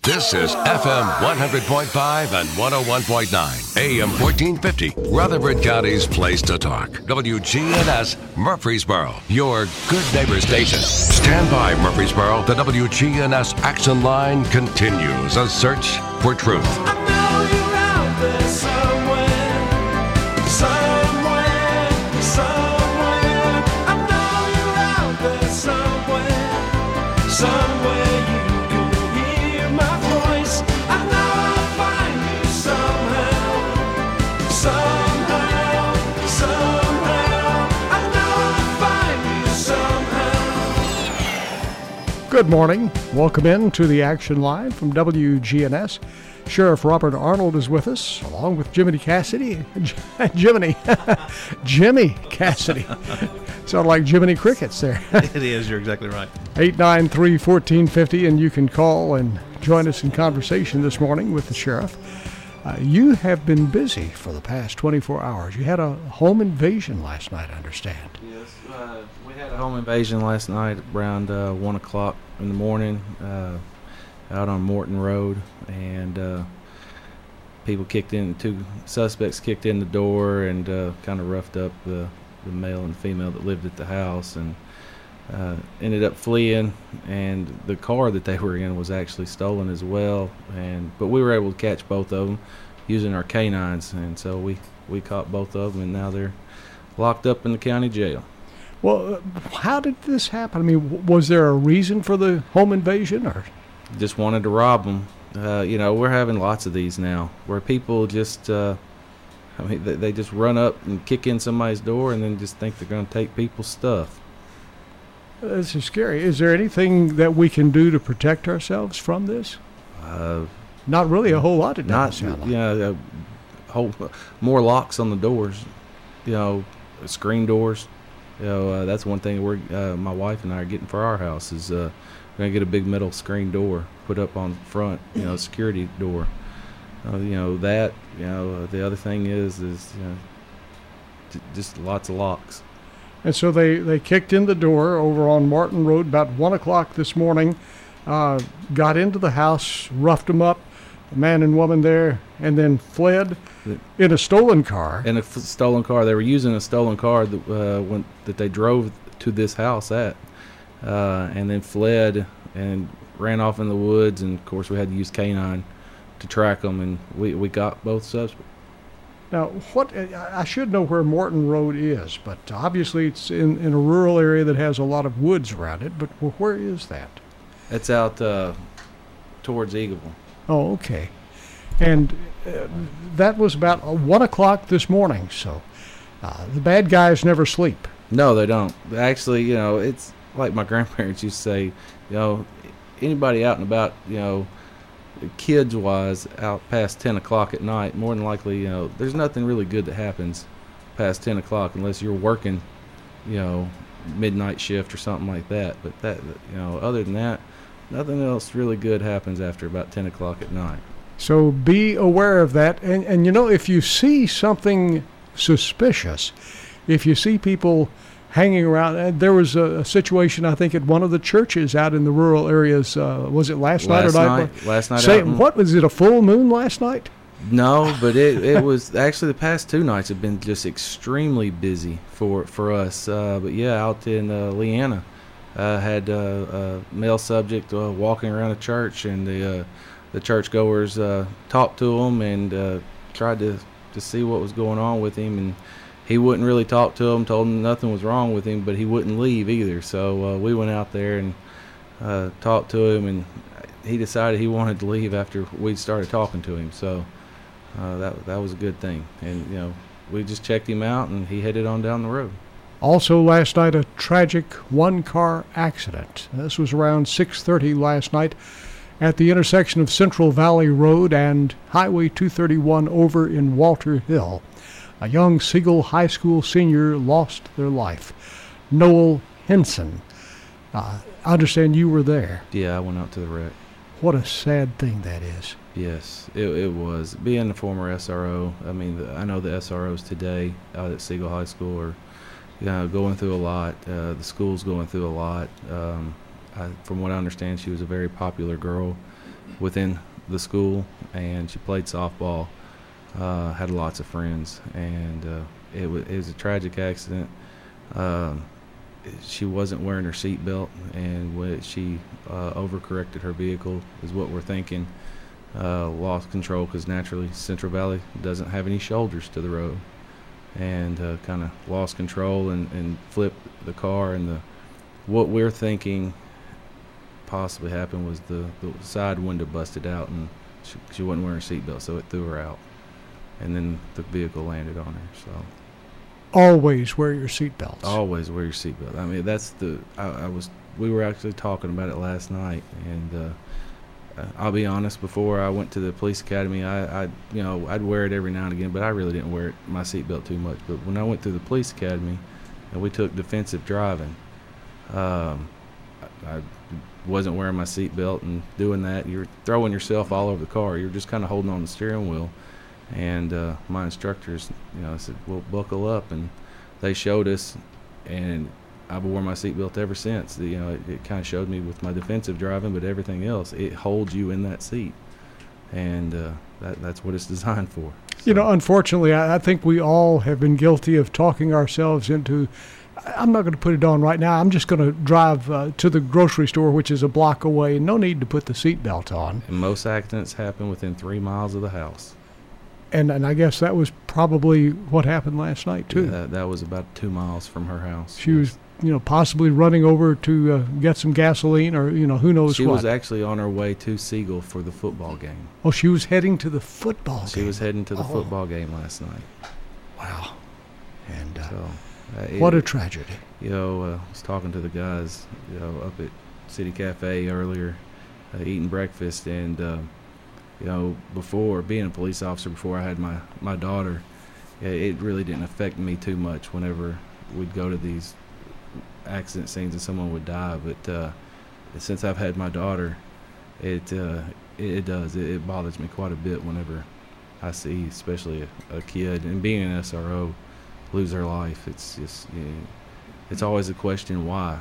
This is FM 100.5 and 101.9, AM 1450, Rutherford County's place to talk. WGNS Murfreesboro, your good neighbor station. Stand by, Murfreesboro. The WGNS Action Line continues a search for truth. I know you're out there somewhere. I know you're out there somewhere you can hear my voice. I know I'll find you somehow. I know I'll find you somehow. Good morning. Welcome in to the Action Line from WGNS. Sheriff Robert Arnold is with us, along with Jiminy Cassidy. Jiminy Cassidy. Sound like Jiminy Crickets there. It is. You're exactly right. 893-1450, and you can call and join us in conversation this morning with the sheriff. You have been busy for the past 24 hours. You had a home invasion last night, I understand. Yes, we had a home invasion last night around 1 o'clock in the morning out on Morton Road, and two suspects kicked in the door and kind of roughed up the male and female that lived at the house, and ended up fleeing, and the car that they were in was actually stolen as well, but we were able to catch both of them using our canines, and so we caught both of them, and now they're locked up in the county jail. Well, how did this happen? I mean, was there a reason for the home invasion, or just wanted to rob them? We're having lots of these now where people just they just run up and kick in somebody's door and then just think they're going to take people's stuff. This is scary. Is there anything that we can do to protect ourselves from this? Not really a whole lot. It doesn't sound like. More locks on the doors. Screen doors. That's one thing my wife and I are getting for our house is we're gonna get a big metal screen door put up on front. Security door. The other thing is just lots of locks. And so they kicked in the door over on Martin Road about 1 o'clock this morning, got into the house, roughed them up, a man and woman there, and then fled in a stolen car. In a stolen car. They were using a stolen car that they drove to this house at, and then fled and ran off in the woods. And, of course, we had to use canine to track them, and we got both suspects. Now, I should know where Morton Road is, but obviously it's in a rural area that has a lot of woods around it. But where is that? It's out towards Eagleville. Oh, okay. And that was about 1 o'clock this morning, so the bad guys never sleep. No, they don't. Actually, it's like my grandparents used to say, anybody out and about, kids-wise, out past 10 o'clock at night, more than likely, there's nothing really good that happens past 10 o'clock unless you're working, midnight shift or something like that. But that, other than that, nothing else really good happens after about 10 o'clock at night. So be aware of that. And if you see something suspicious, if you see people hanging around, there was a situation, I think, at one of the churches out in the rural areas. Was it last night or night? Last night. What was it, a full moon last night? No, but it was actually the past two nights have been just extremely busy for us. But yeah, out in Leanna, had a male subject walking around a church, and the churchgoers talked to him and tried to see what was going on with him, and he wouldn't really talk to him, told him nothing was wrong with him, but he wouldn't leave either. So we went out there and talked to him, and he decided he wanted to leave after we started talking to him. So that was a good thing. And, we just checked him out, and he headed on down the road. Also last night, a tragic one-car accident. This was around 6:30 last night at the intersection of Central Valley Road and Highway 231 over in Walter Hill. A young Siegel High School senior lost their life. Noel Henson. I understand you were there. Yeah, I went out to the wreck. What a sad thing that is. Yes, it was. Being a former SRO, I know the SROs today out at Siegel High School are going through a lot. The school's going through a lot. From what I understand, she was a very popular girl within the school, and she played softball, had lots of friends, and it was a tragic accident. She wasn't wearing her seatbelt, and when she overcorrected her vehicle is what we're thinking. Lost control because naturally Central Valley doesn't have any shoulders to the road, and kind of lost control and flipped the car. And what we're thinking possibly happened was the side window busted out, and she wasn't wearing her seatbelt, so it threw her out, and then the vehicle landed on her. So Always wear your seatbelts. always wear your seatbelt. I mean, that's we were actually talking about it last night, and I'll be honest, before I went to the police academy, I'd wear it every now and again, but I really didn't wear my seatbelt too much. But when I went to the police academy and we took defensive driving, I wasn't wearing my seatbelt, and doing that, you're throwing yourself all over the car. You're just kind of holding on the steering wheel. And my instructors, said, well, buckle up. And they showed us, and I've worn my seatbelt ever since. It kind of showed me with my defensive driving, but everything else, it holds you in that seat. And that's what it's designed for. So, Unfortunately, I think we all have been guilty of talking ourselves into, I'm not going to put it on right now, I'm just going to drive to the grocery store, which is a block away. No need to put the seatbelt on. and most accidents happen within 3 miles of the house. And I guess that was probably what happened last night, too. Yeah, that was about 2 miles from her house. She was, possibly running over to get some gasoline, or, who knows She what. was actually on her way to Siegel for the football game. Oh, she was heading to the football game. She was heading to the Oh. football game last night. Wow. And So, what a tragedy. I was talking to the guys, up at City Cafe earlier, eating breakfast, and before being a police officer, before I had my daughter, it really didn't affect me too much whenever we'd go to these accident scenes and someone would die. But since I've had my daughter, it does. It bothers me quite a bit whenever I see, especially a kid, and being an SRO, lose their life. It's just, it's always a question why.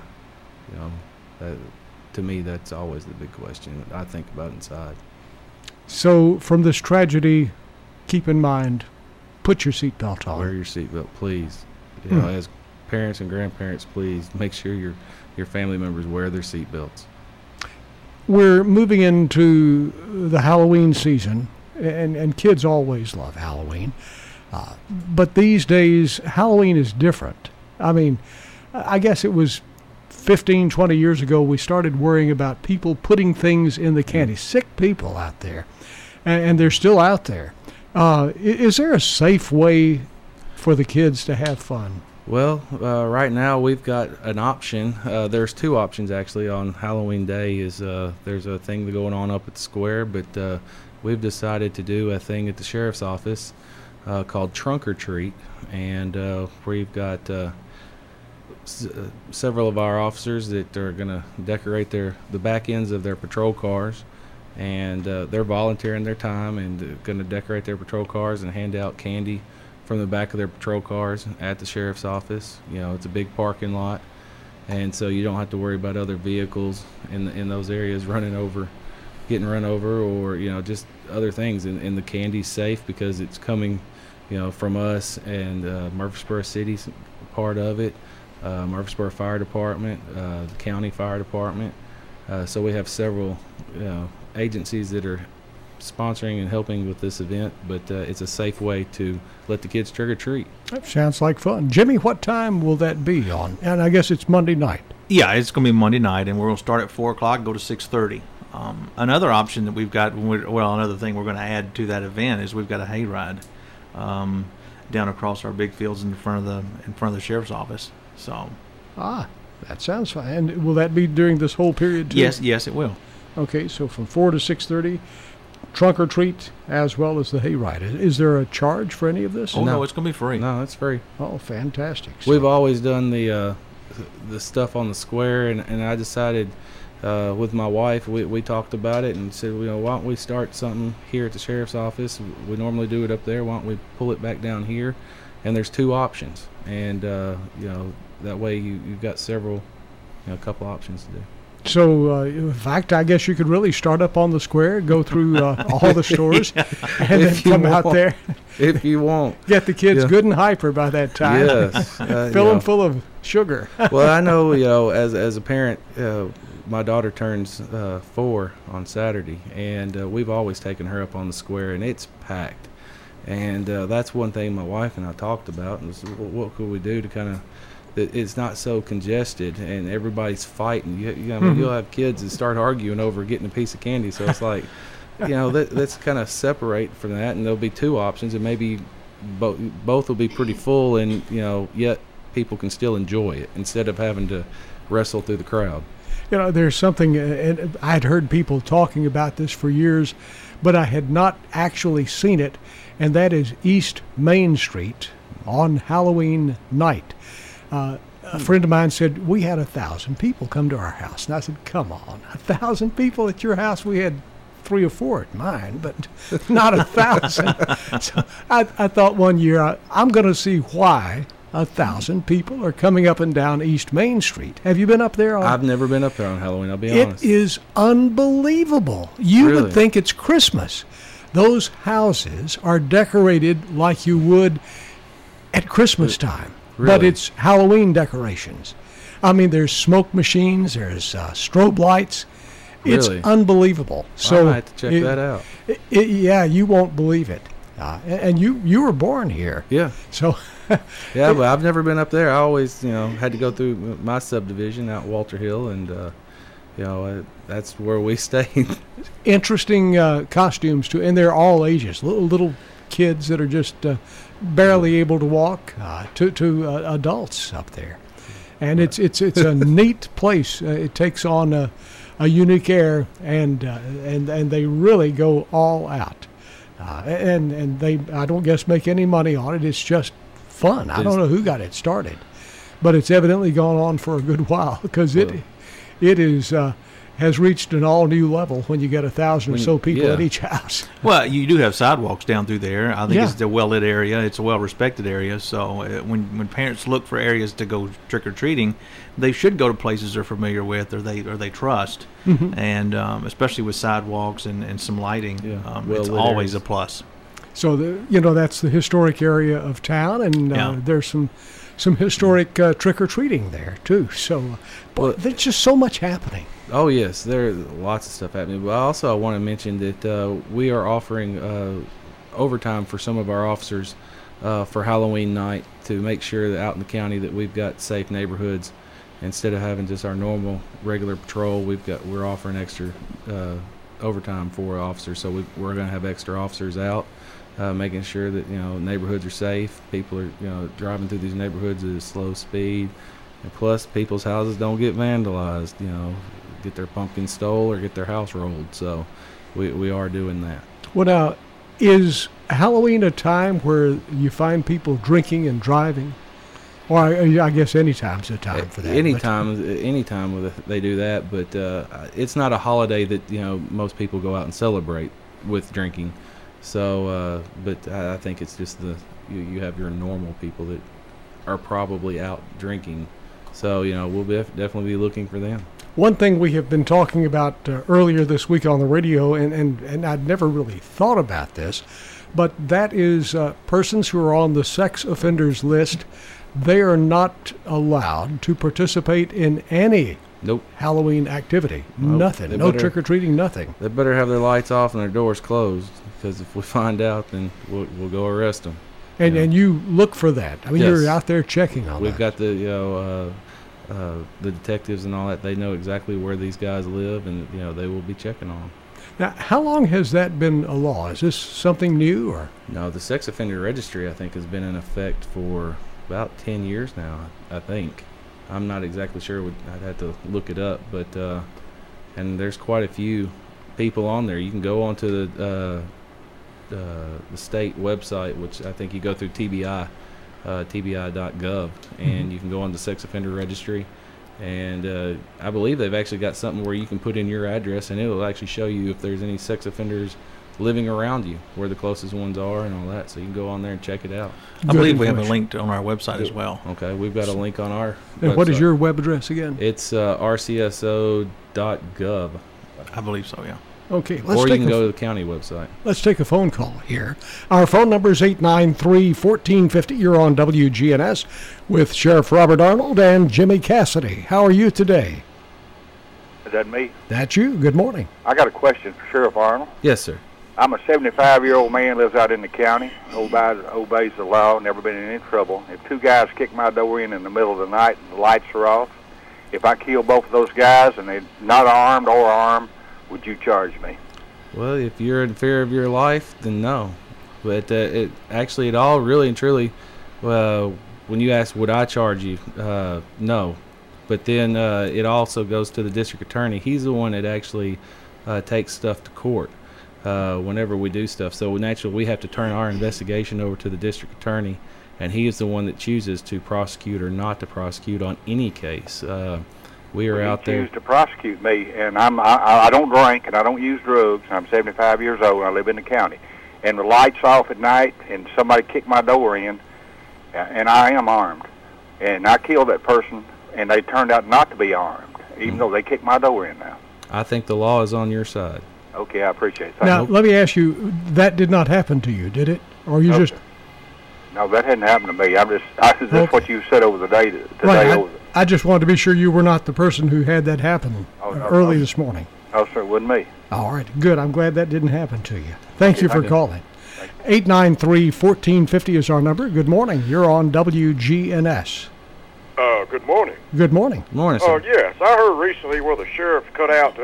To me, that's always the big question I think about inside. So from this tragedy, keep in mind, put your seatbelt on. Wear your seatbelt, please. As parents and grandparents, please make sure your family members wear their seatbelts. We're moving into the Halloween season, and kids always love Halloween. But these days, Halloween is different. I mean, I guess it was 15, 20 years ago, we started worrying about people putting things in the candy. Sick people out there, and they're still out there. Is there a safe way for the kids to have fun? Well, right now we've got an option. There's two options actually on Halloween Day. There's a thing going on up at the square, but we've decided to do a thing at the sheriff's office called Trunk or Treat, and we've got several of our officers that are going to decorate the back ends of their patrol cars, and they're volunteering their time and going to decorate their patrol cars and hand out candy from the back of their patrol cars at the sheriff's office. It's a big parking lot, and so you don't have to worry about other vehicles in those areas getting run over, or just other things. And the candy's safe because it's coming from us, and Murfreesboro City's part of it, Murfreesboro Fire Department, the county fire department. So we have several agencies that are sponsoring and helping with this event, but it's a safe way to let the kids trick or treat. That sounds like fun. Jimmy, what time will that be on? And I guess it's Monday night. Yeah, it's going to be Monday night, and we're going to start at 4 o'clock, go to 6:30. Another option that we've got, another thing we're going to add to that event is we've got a hayride down across our big fields in front of the sheriff's office. So, that sounds fun. And will that be during this whole period too? yes, it will. Okay, so from 4 to 6:30, trunk or treat, as well as the hayride. Is there a charge for any of this? Oh, no, it's going to be free. No, it's free. Oh, fantastic. We've always done the stuff on the square, and I decided with my wife, we talked about it and said, why don't we start something here at the sheriff's office? We normally do it up there. Why don't we pull it back down here? And there's two options, and that way you've got a couple options to do. So, in fact, I guess you could really start up on the square, go through all the stores, and then If you come out want. there, If you want. get the kids Yeah. good and hyper by that time. Yes. Fill them full of sugar. Well, I know, as a parent, my daughter turns 4 on Saturday, and we've always taken her up on the square, and it's packed. And that's one thing my wife and I talked about, and was, what could we do to kind of that it's not so congested and everybody's fighting. You'll have kids that start arguing over getting a piece of candy, so it's like, let's kind of separate from that, and there'll be 2 options, and maybe both will be pretty full, and yet people can still enjoy it instead of having to wrestle through the crowd. There's something, and I'd heard people talking about this for years, but I had not actually seen it, and that is East Main Street on Halloween night. A friend of mine said, we had 1,000 people come to our house. And I said, come on, 1,000 people at your house? We had 3 or 4 at mine, but not 1,000. So I thought one year, I'm going to see why 1,000 people are coming up and down East Main Street. Have you been up there? I've never been up there on Halloween, I'll be honest. It is unbelievable. You Really? would think it's Christmas. Those houses are decorated like you would at Christmas time. But Really? it's Halloween decorations. I mean, there's smoke machines, there's strobe lights. It's Really? unbelievable. I So might have to check that out. Yeah, you won't believe it. And you were born here, Yeah. so Yeah, but I've never been up there. I always, had to go through my subdivision out Walter Hill, and that's where we stayed. interesting costumes too, and they're all ages. Little kids that are just barely able to walk, to adults up there, and it's a neat place. It takes on a unique air, and they really go all out, and they, I don't guess, make any money on it. It's just fun. I don't know who got it started, but it's evidently gone on for a good while, because it is has reached an all new level when you get 1,000 or so people yeah. at each house. Well, you do have sidewalks down through there. I think Yeah. it's a well-lit area. It's a well-respected area. So when parents look for areas to go trick-or-treating, they should go to places they're familiar with or they trust. Mm-hmm. And especially with sidewalks and some lighting, Yeah, it's well-lit always areas. a plus. So that's the historic area of town, and Yeah. there's some historic trick-or-treating there too. So Well- there's just so much happening. Oh yes, there's lots of stuff happening. But I want to mention that we are offering overtime for some of our officers for Halloween night to make sure that out in the county that we've got safe neighborhoods. Instead of having just our normal regular patrol, we're offering extra overtime for officers. So we're going to have extra officers out, making sure that neighborhoods are safe. People are driving through these neighborhoods at a slow speed, and plus people's houses don't get vandalized. Get their pumpkin stole or get their house rolled. So we are doing that. Well, now, is Halloween a time where you find people drinking and driving? Or I guess any time's a time for that. Anytime they do that, but it's not a holiday that most people go out and celebrate with drinking. So, but I think it's just you have your normal people that are probably out drinking. So we'll definitely be looking for them. One thing we have been talking about earlier this week on the radio, and I'd never really thought about this, but that is persons who are on the sex offenders list. They are not allowed to participate in any Nope. Halloween activity. Nope. Nothing. They No better- trick-or-treating, nothing. They better have their lights off and their doors closed, because if we find out, then we'll go arrest them. And Yeah. and you look for that. I mean, Yes. you're out there checking on We've that. got the the detectives and all that. They know exactly where these guys live, and they will be checking on them. Now, how long has that been a law? Is this something new, or? No, the sex offender registry, I think, has been in effect for about 10 years now, I think. I'm not exactly sure. I'd have to look it up, but and there's quite a few people on there. You can go onto the state website, which I think you go through TBI, tbi.gov, and you can go on the sex offender registry. And I believe they've actually got something where you can put in your address, and it'll actually show you if there's any sex offenders living around you, where the closest ones are and all that. So you can go on there and check it out. I believe we have a information. link on our website as well. Okay, we've got a link on our And what is website. your web address again? It's rcso.gov. I believe so, yeah. Okay, Or you can go to the county website. let's take a phone call here. Our phone number is 893-1450. You're on WGNS with Sheriff Robert Arnold and Jimmy Cassidy. How are you today? Is that me? That's you. Good morning. I got a question for Sheriff Arnold. Yes, sir. I'm a 75-year-old man, lives out in the county, obeys the law, never been in any trouble. If two guys kick my door in the middle of the night and the lights are off, if I kill both of those guys and they're not armed or armed, would you charge me? Well, if you're in fear of your life, then no. But it all really and truly, when you ask would I charge you, no. But then it also goes to the district attorney. He's the one that actually takes stuff to court whenever we do stuff. So naturally, we have to turn our investigation over to the district attorney, and he is the one that chooses to prosecute or not to prosecute on any case. We are out there. You choose to prosecute me, and I don't drink and I don't use drugs. I'm 75 years old and I live in the county. And the lights off at night and somebody kicked my door in, and I am armed. And I killed that person, and they turned out not to be armed, even though they kicked my door in now. I think the law is on your side. Okay, I appreciate it. Thank Now, you. let me ask you, that did not happen to you, did it? Or you No, just... sir. No, that hadn't happened to me. That's Okay. what you said over the day today. Right, I just wanted to be sure you were not the person who had that happen Oh, no, early no. this morning. No, sir, it wasn't me. All right, good. I'm glad that didn't happen to you. Thank you for thank you. calling. 893-1450 is our number. Good morning. You're on WGNS. Good morning. Good morning. Morning, sir. Yes, I heard recently where the sheriff cut out,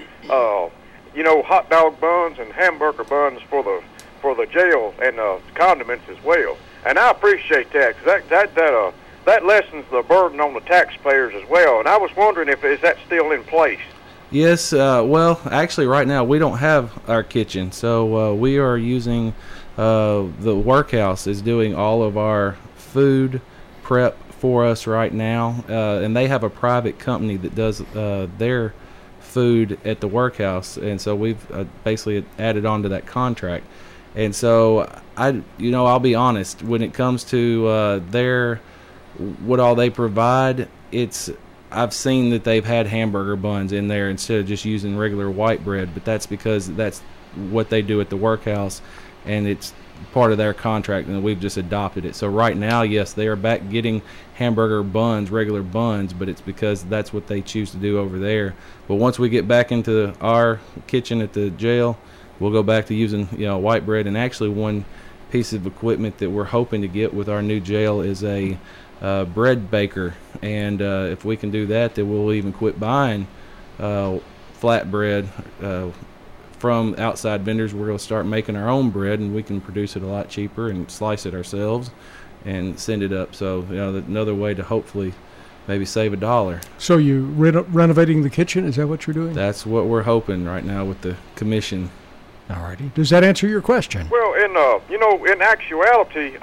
hot dog buns and hamburger buns for the jail and condiments as well. And I appreciate that because that lessens the burden on the taxpayers as well. And I was wondering is that still in place? Yes, well, actually, right now we don't have our kitchen, so we are using the workhouse is doing all of our food prep for us right now, and they have a private company that does their food at the workhouse, and so we've basically added on to that contract. And so I'll be honest, when it comes to what all they provide, I've seen that they've had hamburger buns in there instead of just using regular white bread, but that's because that's what they do at the workhouse, and it's part of their contract, and we've just adopted it. So right now, yes, they are back getting hamburger buns, regular buns, but it's because that's what they choose to do over there. But once we get back into our kitchen at the jail, we'll go back to using white bread. And actually, one piece of equipment that we're hoping to get with our new jail is a bread baker, and if we can do that, then we'll even quit buying flatbread from outside vendors. We're going to start making our own bread, and we can produce it a lot cheaper and slice it ourselves and send it up. So another way to hopefully maybe save $1. So you renovating the kitchen? Is that what you're doing? That's what we're hoping right now with the commission. All righty. Does that answer your question? Well, in actuality,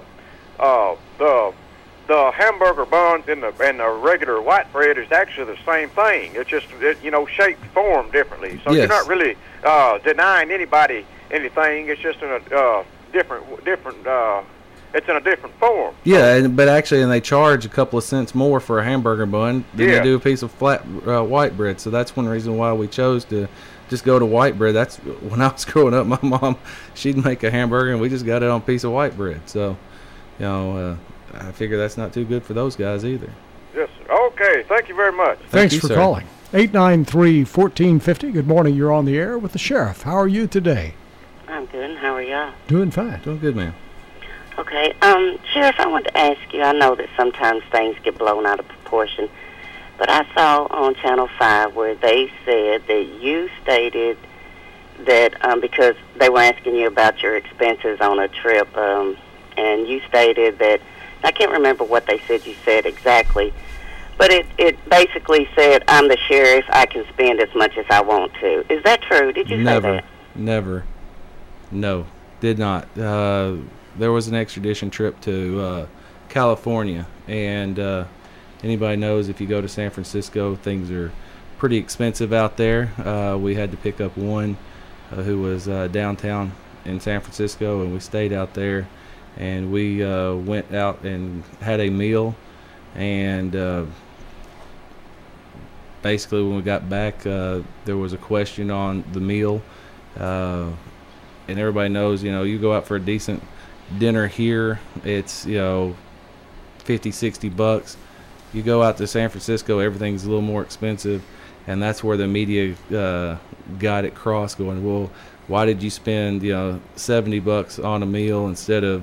the hamburger buns and the regular white bread is actually the same thing. It's just shaped form differently. So Yes. you're not really denying anybody anything. It's just in a different. It's in a different form. Yeah, but actually, and they charge a couple of cents more for a hamburger bun than Yeah. they do a piece of flat white bread. So that's one reason why we chose to just go to white bread. That's when I was growing up, my mom, she'd make a hamburger, and we just got it on a piece of white bread. So, I figure that's not too good for those guys either. Yes. Okay. Thank you very much. Thanks you, for sir. calling. 893-1450. Good morning. You're on the air with the sheriff. How are you today? I'm good. How are y'all? Doing fine. Doing good, man. Okay. Sheriff, I wanted to ask you, I know that sometimes things get blown out of proportion, but I saw on Channel 5 where they said that you stated that because they were asking you about your expenses on a trip, and you stated that, I can't remember what they said you said exactly, but it basically said, I'm the sheriff, I can spend as much as I want to. Is that true? Did you say that? Never. No, did not. There was an extradition trip to California, and anybody knows if you go to San Francisco, things are pretty expensive out there. We had to pick up one who was downtown in San Francisco, and we stayed out there, and we went out and had a meal, and basically when we got back, there was a question on the meal, and everybody knows, you go out for a decent dinner here, it's, $50, $60. You go out to San Francisco, everything's a little more expensive, and that's where the media got it crossed, going, well, why did you spend $70 on a meal instead of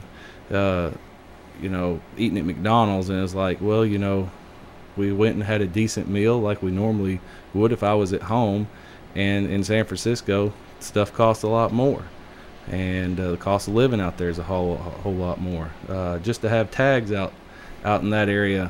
eating at McDonald's? And it's like, well, we went and had a decent meal like we normally would if I was at home, and in San Francisco stuff costs a lot more, and the cost of living out there is a whole lot more. Just to have tags out in that area,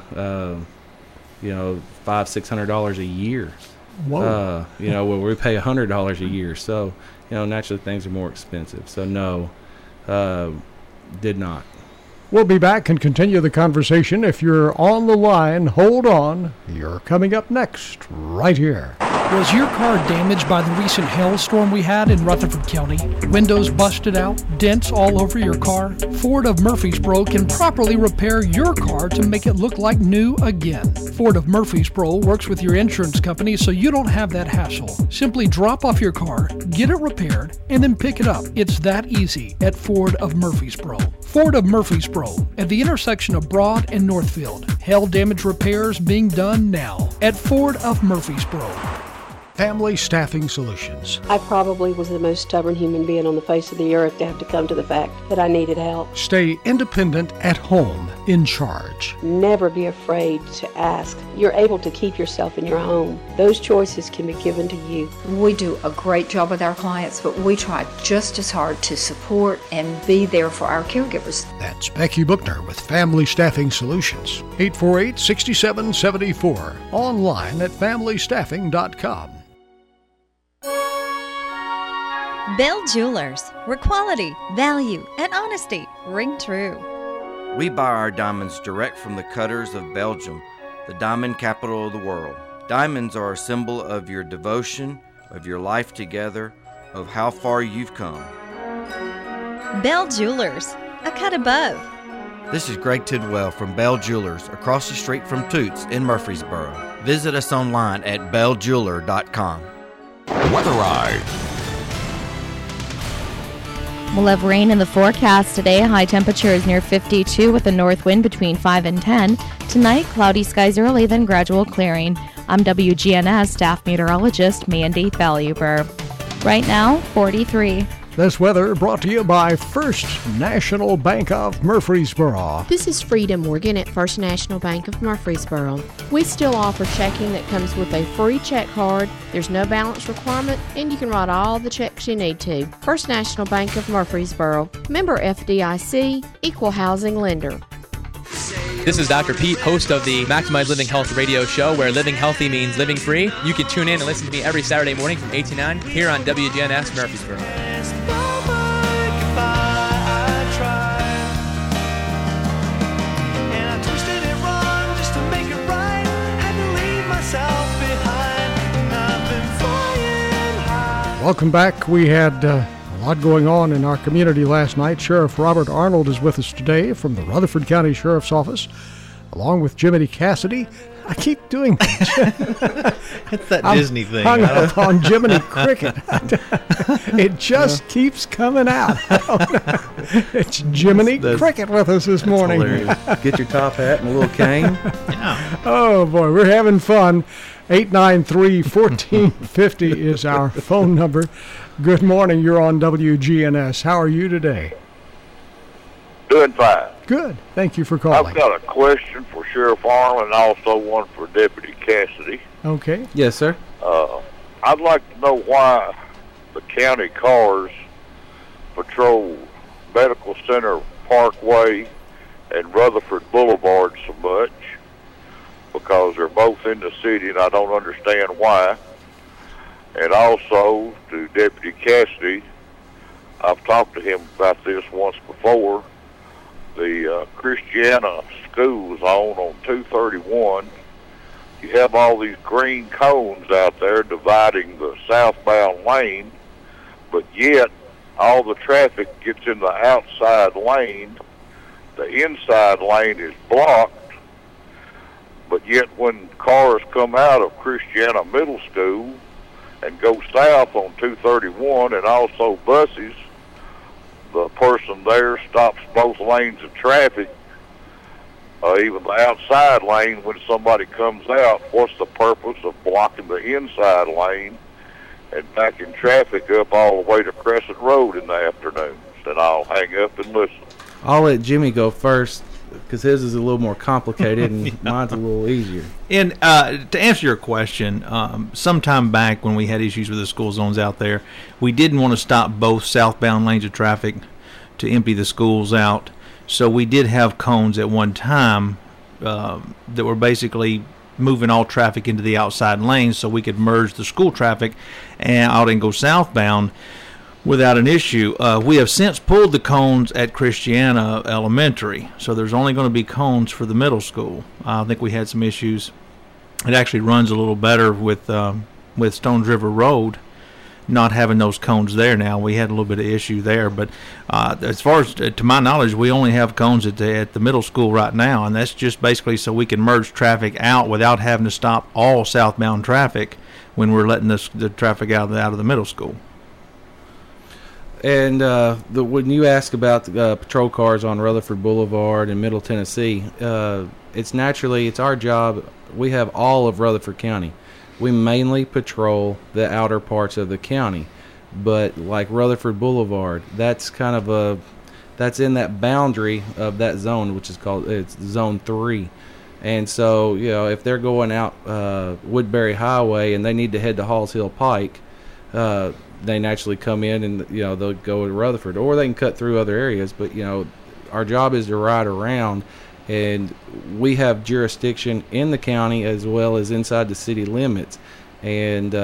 $500-600 a year. Whoa. Where we pay $100 a year, so naturally things are more expensive. So no, did not. We'll be back and continue the conversation. If you're on the line, hold on. You're coming up next, right here. Was your car damaged by the recent hailstorm we had in Rutherford County? Windows busted out, dents all over your car? Ford of Murfreesboro can properly repair your car to make it look like new again. Ford of Murfreesboro works with your insurance company so you don't have that hassle. Simply drop off your car, get it repaired, and then pick it up. It's that easy at Ford of Murfreesboro. Ford of Murfreesboro, at the intersection of Broad and Northfield. Hail damage repairs being done now at Ford of Murfreesboro. Family Staffing Solutions. I probably was the most stubborn human being on the face of the earth to have to come to the fact that I needed help. Stay independent at home, in charge. Never be afraid to ask. You're able to keep yourself in your home. Those choices can be given to you. We do a great job with our clients, but we try just as hard to support and be there for our caregivers. That's Becky Bookner with Family Staffing Solutions. 848-6774. Online at familystaffing.com. Bell Jewelers, where quality, value, and honesty ring true. We buy our diamonds direct from the cutters of Belgium, the diamond capital of the world. Diamonds are a symbol of your devotion, of your life together, of how far you've come. Bell Jewelers, a cut above. This is Greg Tidwell from Bell Jewelers, across the street from Toots in Murfreesboro. Visit us online at belljeweler.com. Weather Ride. We'll have rain in the forecast today. High temperature is near 52 with a north wind between 5 and 10. Tonight, cloudy skies early, then gradual clearing. I'm WGNS staff meteorologist Mandy Thaluber. Right now, 43. This weather brought to you by First National Bank of Murfreesboro. This is Frida Morgan at First National Bank of Murfreesboro. We still offer checking that comes with a free check card. There's no balance requirement, and you can write all the checks you need to. First National Bank of Murfreesboro. Member FDIC, equal housing lender. This is Dr. Pete, host of the Maximize Living Health radio show, where living healthy means living free. You can tune in and listen to me every Saturday morning from 8 to 9 here on WGNS Murfreesboro. Welcome back. We had a lot going on in our community last night. Sheriff Robert Arnold is with us today from the Rutherford County Sheriff's Office, along with Jiminy Cassidy. I keep doing that. It's that Disney thing. Hung up on Jiminy Cricket. It just keeps coming out. It's Jiminy Cricket with us this morning. Hilarious. Get your top hat and a little cane. Yeah. Oh, boy, we're having fun. 893-1450 is our phone number. Good morning. You're on WGNS. How are you today? Doing fine. Good. Thank you for calling. I've got a question for Sheriff Arnold and also one for Deputy Cassidy. Okay. Yes, sir. I'd like to know why the county cars patrol Medical Center Parkway and Rutherford Boulevard so much, because they're both in the city and I don't understand why. And also to Deputy Cassidy, I've talked to him about this once before. The Christiana School zone on 231. You have all these green cones out there dividing the southbound lane, but yet all the traffic gets in the outside lane. The inside lane is blocked, but yet when cars come out of Christiana Middle School and go south on 231 and also buses, the person there stops both lanes of traffic, even the outside lane when somebody comes out. What's the purpose of blocking the inside lane and backing traffic up all the way to Crescent Road in the afternoons? And I'll hang up and listen. I'll let Jimmy go first because his is a little more complicated and mine's a little easier. And to answer your question, sometime back when we had issues with the school zones out there, we didn't want to stop both southbound lanes of traffic to empty the schools out. So we did have cones at one time that were basically moving all traffic into the outside lanes so we could merge the school traffic out and go southbound without an issue. We have since pulled the cones at Christiana Elementary, so there's only going to be cones for the middle school. I think we had some issues. It actually runs a little better with Stones River Road not having those cones there now. We had a little bit of issue there, but as far as to my knowledge, we only have cones at the middle school right now, and that's just basically so we can merge traffic out without having to stop all southbound traffic when we're letting the traffic out of the middle school. And when you ask about patrol cars on Rutherford Boulevard in Middle Tennessee, it's our job. We have all of Rutherford County. We mainly patrol the outer parts of the county, but like Rutherford Boulevard, that's in that boundary of that zone, which is it's Zone 3. And so, if they're going out Woodbury Highway and they need to head to Halls Hill Pike, they naturally come in and they'll go to Rutherford, or they can cut through other areas. But our job is to ride around, and we have jurisdiction in the county as well as inside the city limits. And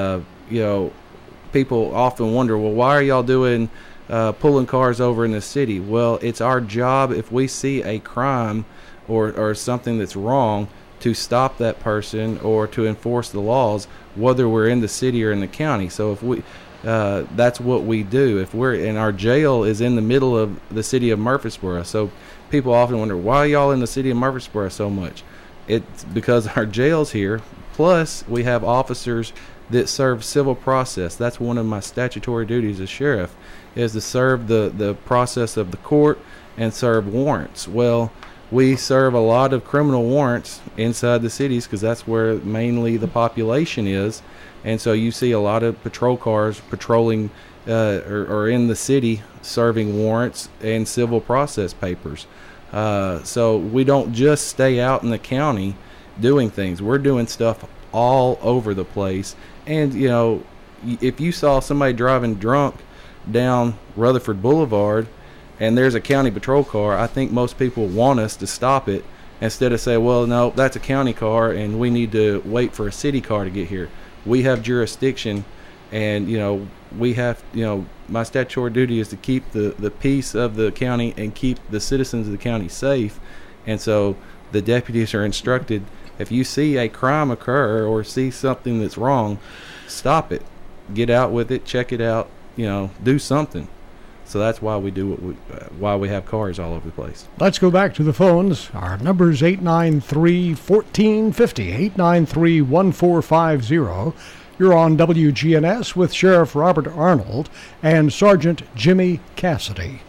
people often wonder, well, why are y'all doing pulling cars over in the city? Well, it's our job if we see a crime or something that's wrong to stop that person or to enforce the laws, whether we're in the city or in the county. So if we that's what we do. If we're in our jail is in the middle of the city of Murfreesboro, so people often wonder, why are y'all in the city of Murfreesboro so much? It's because our jail's here. Plus, we have officers that serve civil process. That's one of my statutory duties as sheriff, is to serve the process of the court and serve warrants. Well, we serve a lot of criminal warrants inside the cities because that's where mainly the population is. And so you see a lot of patrol cars patrolling or in the city serving warrants and civil process papers. So we don't just stay out in the county doing things. We're doing stuff all over the place. And, if you saw somebody driving drunk down Rutherford Boulevard and there's a county patrol car, I think most people want us to stop it instead of say, well, no, that's a county car and we need to wait for a city car to get here. We have jurisdiction, and we have my statutory duty is to keep the peace of the county and keep the citizens of the county safe. And so the deputies are instructed, if you see a crime occur or see something that's wrong, stop it, get out with it, check it out, do something. So that's why we do why we have cars all over the place. Let's go back to the phones. Our number is 893-1450, 893-1450. You're on WGNS with Sheriff Robert Arnold and Sergeant Jimmy Cassidy.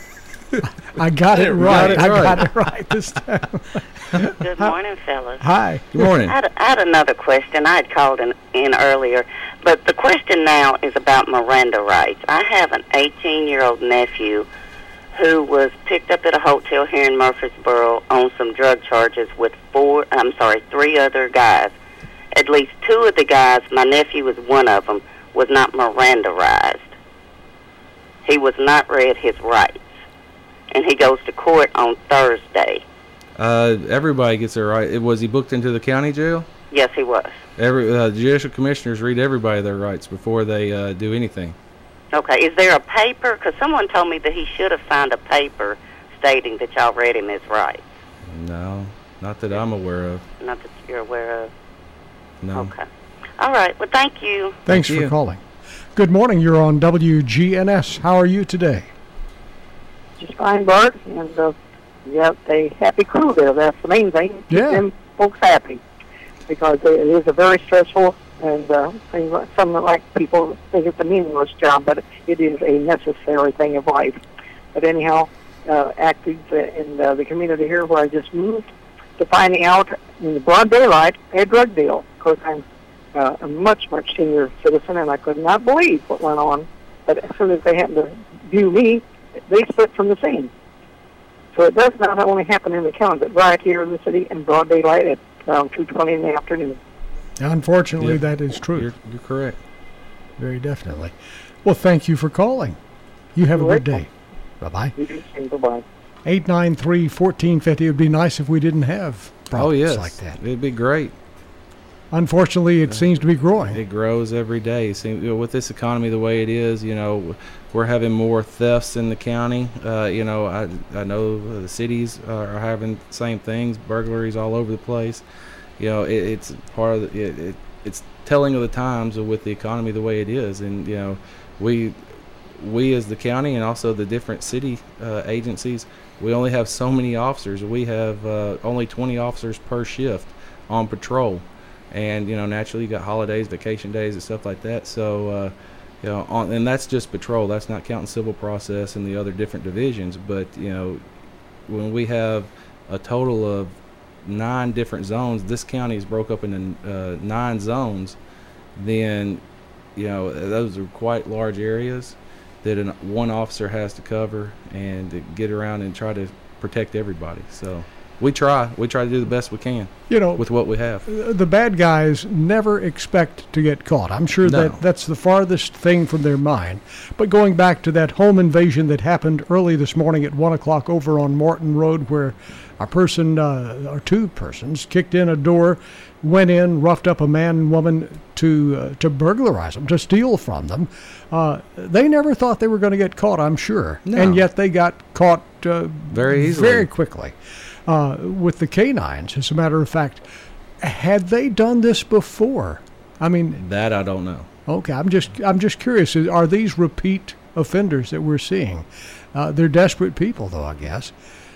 I got it right. I got it right this time. Good morning, fellas. Hi. Good morning. I had another question. I had called in earlier, but the question now is about Miranda rights. I have an 18-year-old nephew who was picked up at a hotel here in Murfreesboro on some drug charges with three other guys. At least two of the guys, my nephew was one of them, was not Mirandaized. He was not read his rights. And he goes to court on Thursday. Everybody gets their right. Was he booked into the county jail? Yes, he was. The judicial commissioners read everybody their rights before they do anything. Okay. Is there a paper? Because someone told me that he should have signed a paper stating that y'all read him his rights. No, not that I'm aware of. Not that you're aware of? No. Okay. All right. Well, thank you. Thanks for calling. Good morning. You're on WGNS. How are you today? Just fine, Bart. And you have a happy crew there. That's the main thing. Keep them folks happy, because it is a very stressful and something like people think it's a meaningless job, but it is a necessary thing of life. But anyhow, active in the community here where I just moved, to finding out in the broad daylight a drug deal. Of course, I'm a much senior citizen, and I could not believe what went on. But as soon as they happened to view me, they split from the scene. So it does not only happen in the county, but right here in the city in broad daylight at around 2:20 in the afternoon. Unfortunately, that is true. You're correct. Very definitely. Well, thank you for calling. You have a good day. Bye-bye. Bye-bye. 893-1450. It would be nice if we didn't have problems like that. It'd be great. Unfortunately, it seems to be growing. It grows every day. With this economy the way it is, we're having more thefts in the county. I know the cities are having the same things, burglaries all over the place. It's part of it's telling of the times with the economy the way it is, and we as the county and also the different city agencies, we only have so many officers. We have only 20 officers per shift on patrol. And naturally, you got holidays, vacation days, and stuff like that. So, and that's just patrol. That's not counting civil process and the other different divisions. But when we have a total of 9 different zones, this county is broke up into 9 zones. Then, those are quite large areas that one officer has to cover and to get around and try to protect everybody. So. We try to do the best we can with what we have. The bad guys never expect to get caught. I'm sure that's the farthest thing from their mind. But going back to that home invasion that happened early this morning at 1 o'clock over on Morton Road, where a person or 2 persons kicked in a door, went in, roughed up a man and woman to burglarize them, to steal from them. They never thought they were going to get caught, I'm sure. No. And yet they got caught very easily, very quickly. With the canines, as a matter of fact, had they done this before? I mean, that I don't know. Okay, I'm just curious. Are these repeat offenders that we're seeing? They're desperate people, though, I guess.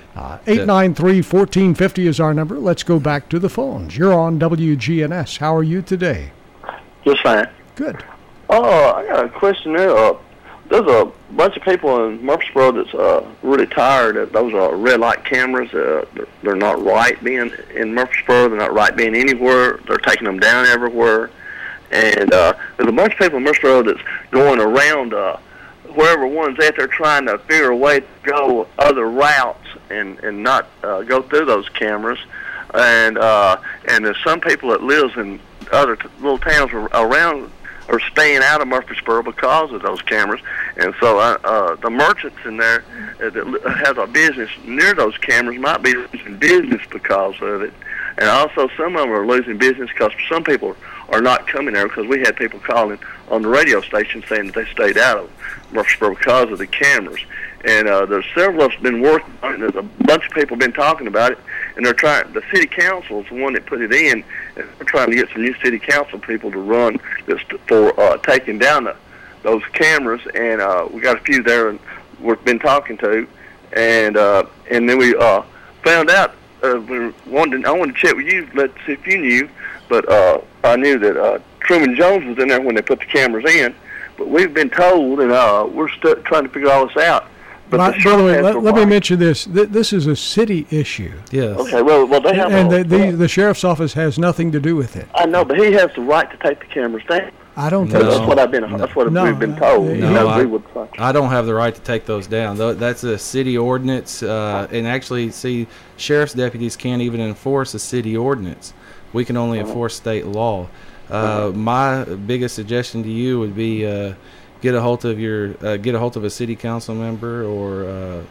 893-1450 is our number. Let's go back to the phones. You're on WGNS. How are you today? Just fine. Good. Oh, I got a question there. There's a bunch of people in Murfreesboro that's really tired of those red light cameras. They're not right being in Murfreesboro. They're not right being anywhere. They're taking them down everywhere. And there's a bunch of people in Murfreesboro that's going around wherever one's at. They're trying to figure a way to go other routes and not go through those cameras. And there's some people that lives in other little towns around are staying out of Murfreesboro because of those cameras. And so the merchants in there that have a business near those cameras might be losing business because of it. And also some of them are losing business because some people are not coming there, because we had people calling on the radio station saying that they stayed out of Murfreesboro because of the cameras. And there's several of us been working on it. There's a bunch of people been talking about it, and they're trying. The city council is the one that put it in, and we're trying to get some new city council people to run this for taking down those cameras. And we got a few there, and we've been talking to, and then we found out. I wanted to check with you, let's see if you knew, but I knew that Truman Jones was in there when they put the cameras in. But we've been told, and we're trying to figure all this out. But by the way, let me mention this. This is a city issue. Yes. Okay, well they have... And the sheriff's office has nothing to do with it. I know, but he has the right to take the cameras down. I don't think that's what we've been told. I don't have the right to take those down. That's a city ordinance, and actually, see, sheriff's deputies can't even enforce a city ordinance. We can only enforce state law. My biggest suggestion to you would be get a hold of a city council member or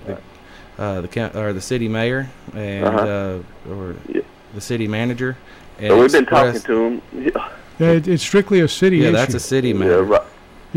the city mayor and or the city manager. And so we've been talking to him. It's strictly a city issue. Yeah, that's a city matter. Yeah, right.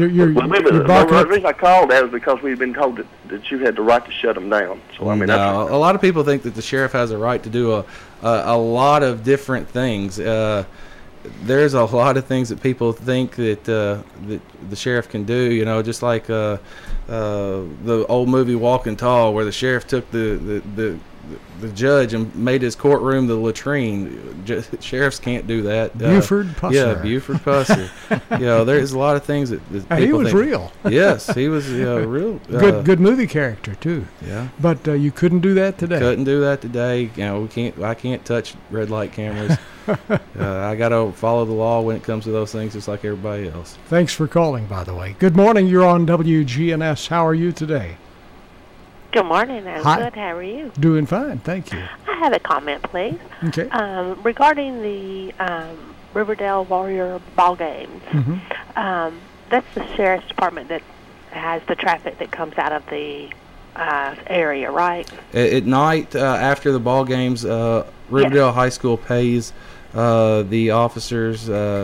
The reason I called that is because we've been told that you had the right to shut them down. So I mean, no, a lot of people think that the sheriff has a right to do a lot of different things. there's a lot of things that people think that that the sheriff can do. You know, just like the old movie Walking Tall, where the sheriff took the judge and made his courtroom the latrine. Sheriffs can't do that. Buford Pusser. Yeah, Buford Pusser. You know, there's a lot of things that people he was think. real. Yes, he was real. Good movie character too. Yeah. But you couldn't do that today. Couldn't do that today. You know, I can't touch red light cameras. I got to follow the law when it comes to those things, just like everybody else. Thanks for calling, by the way. Good morning. You're on WGNS. How are you today? Good morning. I'm Hi. good. How are you? Doing fine, thank you. I have a comment, please. Okay. Regarding the Riverdale Warrior ball games, that's the sheriff's department that has the traffic that comes out of the area, right? At night, after the ball games, Riverdale High School pays the officers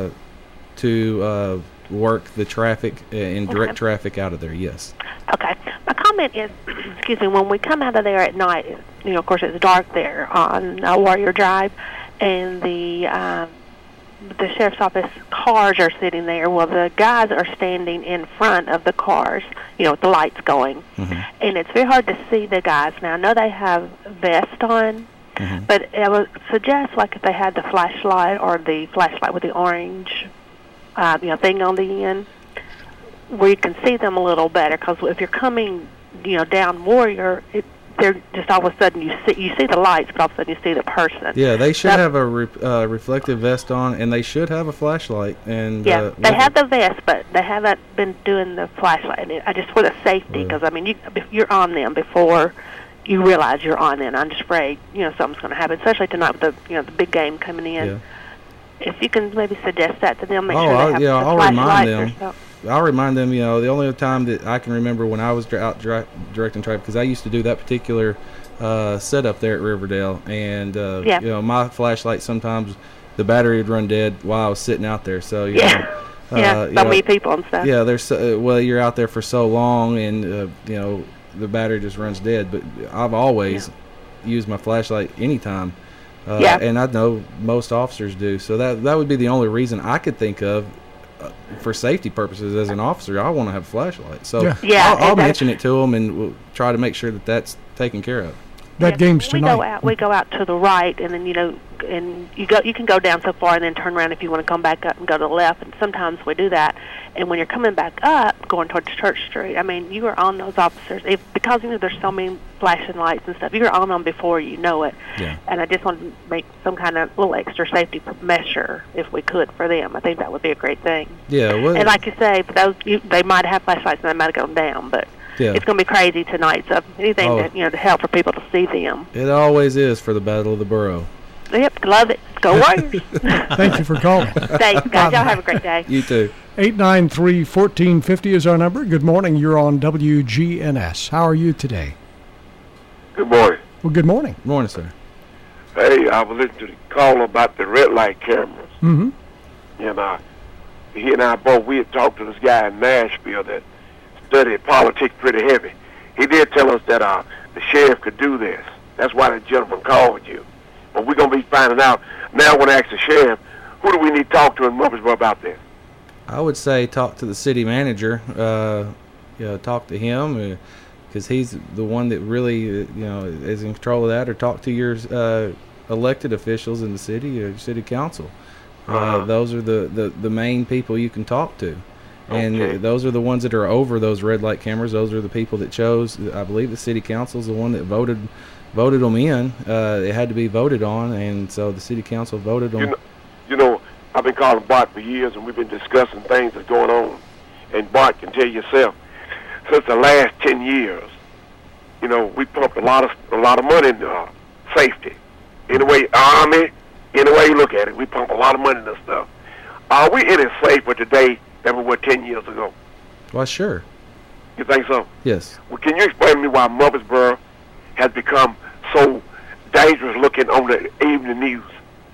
to work the traffic and direct traffic out of there. Yes. Okay. My comment is, excuse me, when we come out of there at night, you know, of course it's dark there on Warrior Drive, and the sheriff's office cars are sitting there. Well, the guys are standing in front of the cars, you know, with the lights going, and it's very hard to see the guys. Now, I know they have vests on, but I would suggest, like, if they had the flashlight or the flashlight with the orange, you know, thing on the end, where you can see them a little better. Because if you're coming, you know, down Warrior, they're just all of a sudden you see the lights, but all of a sudden you see the person. Yeah, they should have a reflective vest on, and they should have a flashlight. And yeah, they have the vest, but they haven't been doing the flashlight. And I just for the safety, because I mean, you're on them before you realize you're on them. I'm just afraid, you know, something's going to happen, especially tonight with the big game coming in. Yeah. If you can maybe suggest that to them, make sure they have the I'll flashlights remind or them. something. I'll remind them, you know, the only time that I can remember when I was out directing traffic, because I used to do that particular setup there at Riverdale, and you know, my flashlight, sometimes the battery would run dead while I was sitting out there. So you know, so many people and stuff. Yeah, there's well, you're out there for so long, and you know, the battery just runs dead. But I've always used my flashlight anytime. And I know most officers do. So that would be the only reason I could think of. For safety purposes, as an officer, I want to have a flashlight. So I'll mention it to them, and we'll try to make sure that that's taken care of. That game's tonight. We go out to the right, and then, you know, and you can go down so far and then turn around if you want to come back up and go to the left. And sometimes we do that. And when you're coming back up, going towards Church Street, I mean, you are on those officers because, you know, there's so many flashing lights and stuff. You're on them before you know it. Yeah. And I just want to make some kind of little extra safety measure if we could for them. I think that would be a great thing. Yeah. Well, and like you say, they might have flashlights and they might have gone down, but. Yeah. It's going to be crazy tonight, so anything to help for people to see them. It always is for the Battle of the Borough. Yep, love it. Go Warriors. Thank you for calling. Thanks, guys. Y'all have a great day. You too. 893-1450 is our number. Good morning. You're on WGNS. How are you today? Good morning. Well, good morning. Good morning, sir. Hey, I was listening to the call about the red light cameras. Mm-hmm. And he and I both, we had talked to this guy in Nashville that studied politics pretty heavy. He did tell us that the sheriff could do this. That's why the gentleman called you. But we're going to be finding out. Now I want to ask the sheriff, who do we need to talk to in Murfreesboro about this? I would say talk to the city manager. Talk to him because he's the one that really is in control of that. Or talk to your elected officials in the city or city council. Those are the main people you can talk to. And those are the ones that are over those red light cameras. Those are the people that chose. I believe the city council is the one that voted them in. It had to be voted on, and so the city council voted them. You know, I've been calling Bart for years, and we've been discussing things that's going on. And Bart can tell yourself, since the last 10 years, you know, we pumped a lot of money into safety. Anyway, Army, any way you look at it, we pump a lot of money into stuff. Are we any safer today than we were 10 years ago? Well, sure. You think so? Yes. Well, can you explain to me why Murfreesboro has become so dangerous looking on the evening news?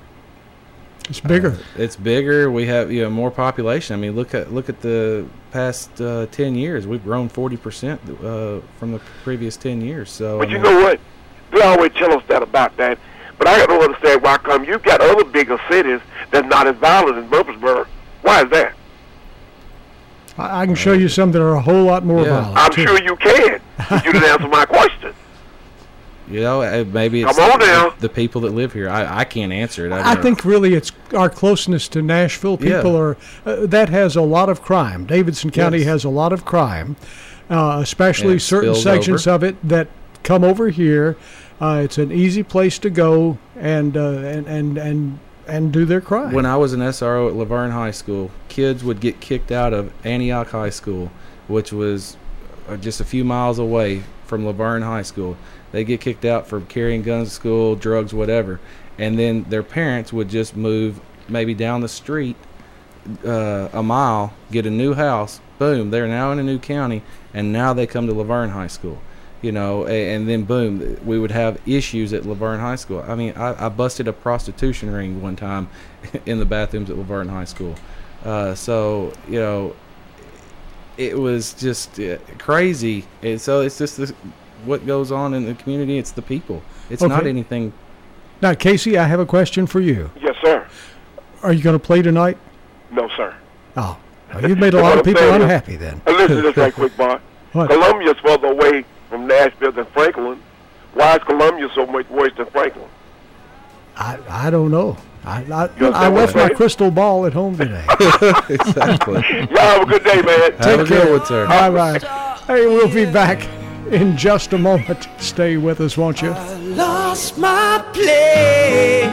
It's bigger. It's bigger. We have more population. I mean, look at the past 10 years. We've grown 40% from the previous 10 years. So. But you know what? They always tell us that about that. But I don't understand why come you got other bigger cities that's not as violent as Murfreesboro. Why is that? I can show you some that are a whole lot more violent. I'm sure you can. But you didn't answer my question. You know, maybe it's Come on now. the people that live here. I can't answer it. I think really it's our closeness to Nashville. People are that has a lot of crime. Davidson County has a lot of crime, especially certain sections of it that come over here. It's an easy place to go and do their crime. When I was an SRO at Laverne High School, kids would get kicked out of Antioch High School, which was just a few miles away from Laverne High School. They get kicked out for carrying guns to school, drugs, whatever. And then their parents would just move maybe down the street a mile, get a new house. Boom, they're now in a new county, and now they come to Laverne High School. You know, and then boom, we would have issues at Laverne High School. I mean, I busted a prostitution ring one time in the bathrooms at Laverne High School. So, you know, it was just crazy. And so it's just what goes on in the community. It's the people. It's not anything. Now, Casey, I have a question for you. Yes, sir. Are you going to play tonight? No, sir. Oh, well, you've made a lot of people unhappy then. Listen to this right quick, Bart. Columbia's further away from Nashville than Franklin. Why is Columbia so much worse than Franklin? I don't know. I left my crystal ball at home today. Exactly. Y'all have a good day, man. Take care. Good one, sir. Bye-bye. Hey, we'll be back in just a moment. Stay with us, won't you? I lost my place.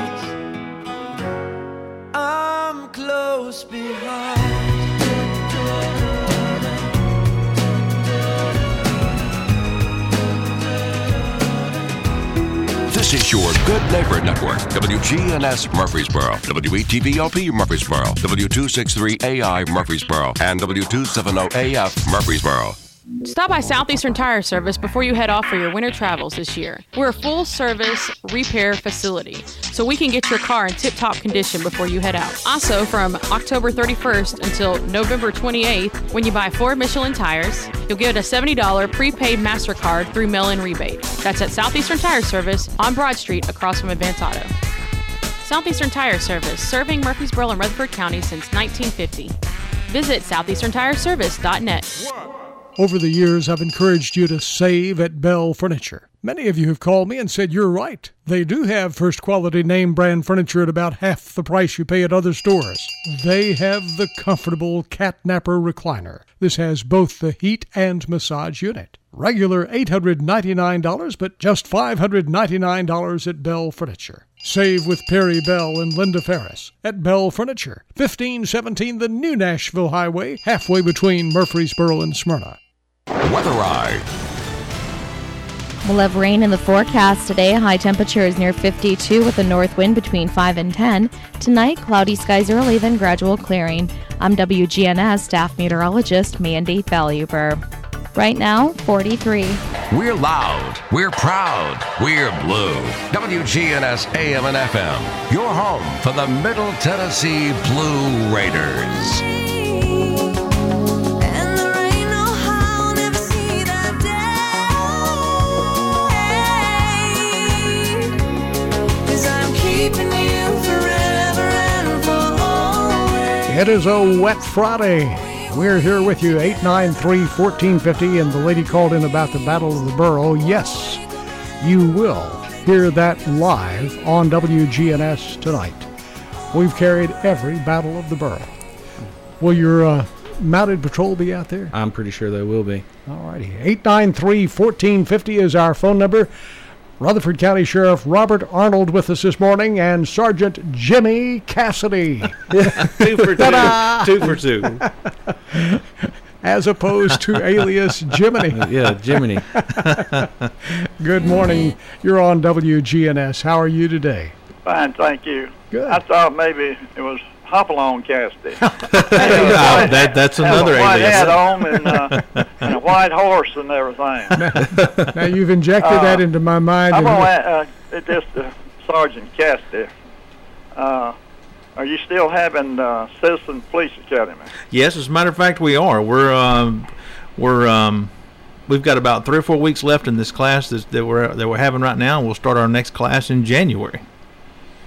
I'm close behind. This is your Good Neighbor Network. WGNS Murfreesboro, WETVLP Murfreesboro, W263AI Murfreesboro, and W270AF Murfreesboro. Stop by Southeastern Tire Service before you head off for your winter travels this year. We're a full-service repair facility, so we can get your car in tip-top condition before you head out. Also, from October 31st until November 28th, when you buy 4 Michelin tires, you'll get a $70 prepaid MasterCard through mail-in rebate. That's at Southeastern Tire Service on Broad Street across from Advance Auto. Southeastern Tire Service, serving Murfreesboro and Rutherford County since 1950. Visit southeasterntireservice.net. Over the years, I've encouraged you to save at Bell Furniture. Many of you have called me and said you're right. They do have first-quality name-brand furniture at about half the price you pay at other stores. They have the comfortable Catnapper recliner. This has both the heat and massage unit. Regular $899, but just $599 at Bell Furniture. Save with Perry Bell and Linda Ferris at Bell Furniture, 1517 the New Nashville Highway, halfway between Murfreesboro and Smyrna. Weather Eye. We'll have rain in the forecast today. High temperature is near 52 with a north wind between 5 and 10. Tonight, cloudy skies early, then gradual clearing. I'm WGNS staff meteorologist Mandy Valuber. Right now, 43. We're loud. We're proud. We're blue. WGNS AM and FM. Your home for the Middle Tennessee Blue Raiders. It is a wet Friday. We're here with you, 893-1450, and the lady called in about the Battle of the Borough. Yes, you will hear that live on WGNS tonight. We've carried every Battle of the Borough. Will your mounted patrol be out there? I'm pretty sure they will be. All righty. 893-1450 is our phone number. Rutherford County Sheriff Robert Arnold with us this morning, and Sergeant Jimmy Cassidy. 2 for 2. 2 for 2. As opposed to alias Jiminy. Yeah, Jiminy. Good morning. You're on WGNS. How are you today? Fine, thank you. Good. I thought maybe it was Hopalong Cassidy. That's another alias. White alias. hat on and a white horse and everything. Now you've injected that into my mind. I'm going to just Sergeant Cassidy. Are you still having Citizen Police Academy? Yes, as a matter of fact, we are. We've got about 3 or 4 weeks left in this class that we're having right now, and we'll start our next class in January.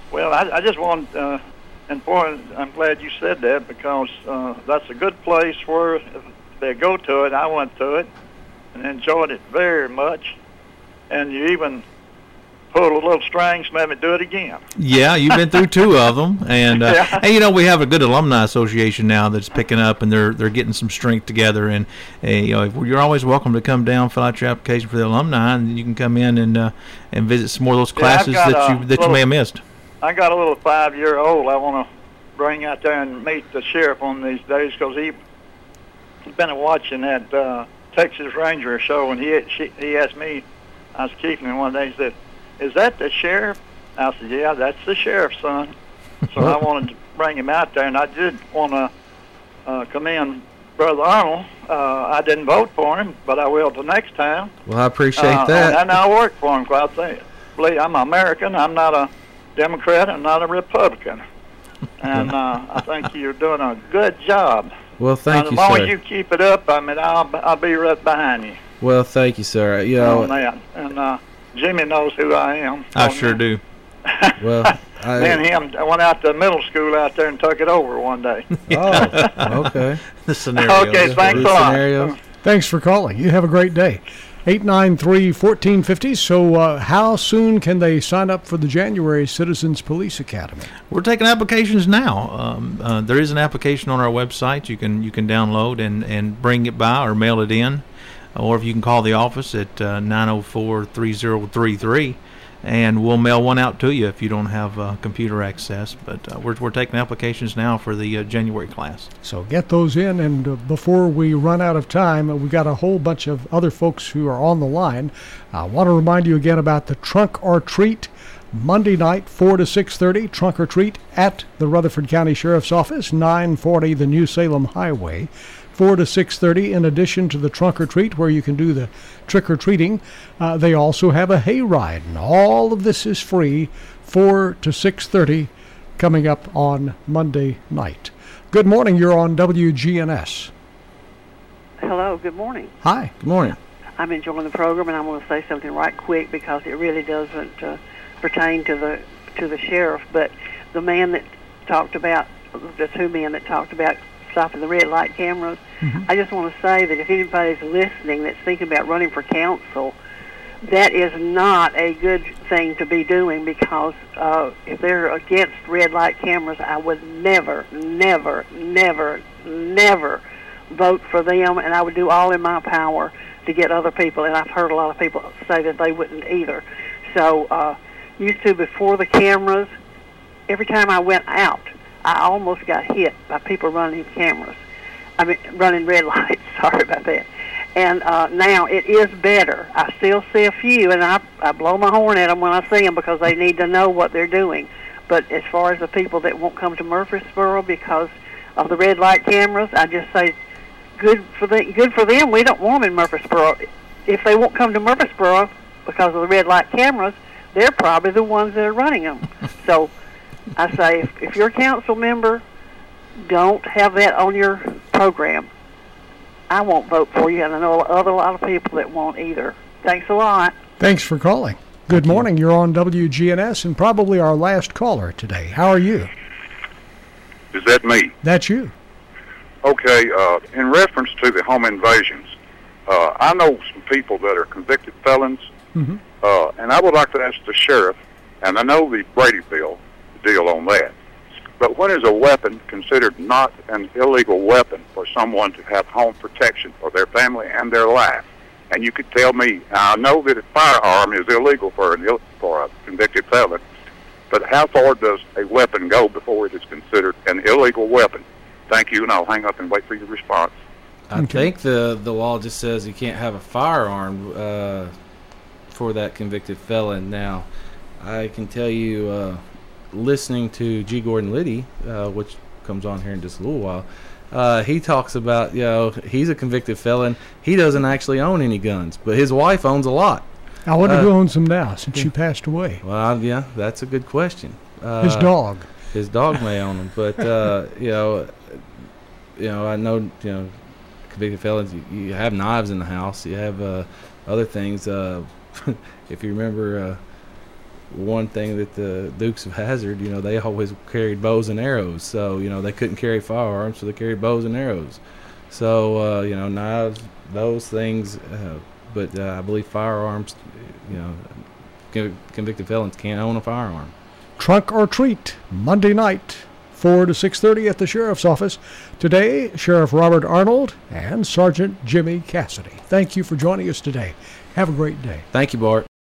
Well, I just want, and boy, I'm glad you said that because that's a good place where if they go to it. I went to it and enjoyed it very much. And you even pulled a little strings, made me do it again. Yeah, you've been through 2 of them, and we have a good alumni association now that's picking up, and they're getting some strength together. And you're always welcome to come down, fill out your application for the alumni, and you can come in and visit some more of those classes that you may have missed. I got a little 5-year-old I want to bring out there and meet the sheriff on these days because he's been watching that Texas Ranger show, and he asked me. I was keeping him one day. He said, "Is that the sheriff?" I said, "Yeah, that's the sheriff's son." So I wanted to bring him out there, and I did want to commend Brother Arnold. I didn't vote for him, but I will the next time. Well, I appreciate that. And I work for him, quite say. I'm American. I'm not a Democrat. I'm not a Republican. And I think you're doing a good job. Well, thank you, sir. As long as you keep it up, I mean, I'll be right behind you. Well, thank you, sir. And Jimmy knows who I am. I sure do. Well, me and him, I went out to middle school out there and took it over one day. Oh, okay. The scenario. Okay, thanks a lot. Thanks for calling. You have a great day. 893-1450. So how soon can they sign up for the January Citizens Police Academy? We're taking applications now. There is an application on our website. You can download and bring it by or mail it in. Or if you can call the office at 904-3033, and we'll mail one out to you if you don't have computer access. But we're taking applications now for the January class. So get those in, and before we run out of time, we've got a whole bunch of other folks who are on the line. I want to remind you again about the Trunk or Treat. Monday night, 4 to 6:30, Trunk or Treat at the Rutherford County Sheriff's Office, 940 the New Salem Highway. 4 to 6:30, in addition to the Trunk or Treat where you can do the trick-or-treating, they also have a hayride, and all of this is free, 4 to 6:30, coming up on Monday night. Good morning, you're on WGNS. Hello, good morning. Hi. Good morning. I'm enjoying the program, and I want to say something right quick because it really doesn't pertain to the sheriff, but the man that talked about, the 2 men that talked about stopping the red light cameras. Mm-hmm. I just want to say that if anybody's listening that's thinking about running for council, that is not a good thing to be doing because if they're against red light cameras, I would never, never, never, never vote for them, and I would do all in my power to get other people, and I've heard a lot of people say that they wouldn't either. So used to, before the cameras, every time I went out, I almost got hit by people running cameras. I mean, running red lights. Sorry about that. And now it is better. I still see a few, and I blow my horn at them when I see them because they need to know what they're doing. But as far as the people that won't come to Murfreesboro because of the red light cameras, I just say, good for them. We don't want them in Murfreesboro. If they won't come to Murfreesboro because of the red light cameras, they're probably the ones that are running them. So I say, if you're a council member, don't have that on your program. I won't vote for you, and I know a lot of people that won't either. Thanks a lot. Thanks for calling. Good morning. You're on WGNS and probably our last caller today. How are you? Is that me? That's you. Okay. In reference to the home invasions, I know some people that are convicted felons, mm-hmm. And I would like to ask the sheriff, and I know the Brady bill deal on that, but when is a weapon considered not an illegal weapon for someone to have home protection for their family and their life? And you could tell me, I know that a firearm is illegal for a convicted felon, but how far does a weapon go before it is considered an illegal weapon? Thank you, and I'll hang up and wait for your response. I think the law just says you can't have a firearm for that convicted felon. Now, I can tell you, listening to G. Gordon Liddy, which comes on here in just a little while, he talks about, he's a convicted felon. He doesn't actually own any guns, but his wife owns a lot. I wonder who owns them now since she passed away. Well, yeah, that's a good question. His dog. His dog may own them, but I know, convicted felons, you have knives in the house, you have other things. If you remember one thing that the Dukes of Hazzard, they always carried bows and arrows. So, they couldn't carry firearms, so they carried bows and arrows. So, knives, those things. But I believe firearms, convicted felons can't own a firearm. Trunk or treat, Monday night, 4 to 6:30 at the Sheriff's Office. Today, Sheriff Robert Arnold and Sergeant Jimmy Cassidy. Thank you for joining us today. Have a great day. Thank you, Bart.